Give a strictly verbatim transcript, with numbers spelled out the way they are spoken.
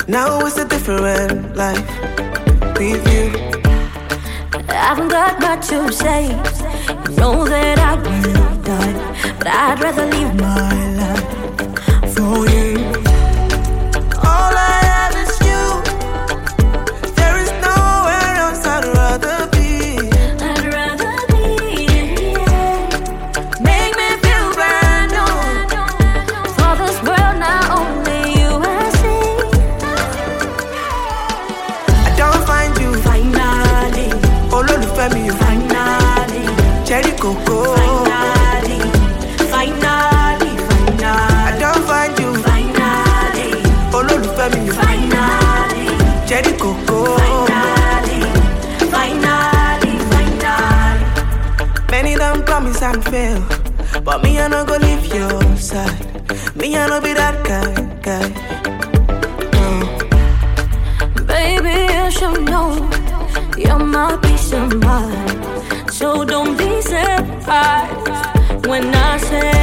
Now it's a different life with you. I haven't got much to say. You know that I will die, but I'd rather leave my life for you. All I have is you. There is nowhere else I'd rather be. I'd rather be here. Make me feel brand new. For this world, not only you I see. I don't find you. Finally, Olólùfẹ́ mi o. finally, Cherry Coco. finally, finally, finally. I don't find you. Finally, Olólùfẹ́ mi o. finally, Cherry Coco. finally, finally, finally. Many don't promise and fail, but me I no go leave your side. Me I no be that kind, guy. No. Baby, you should know you're my peace of mind. So don't be surprised when I say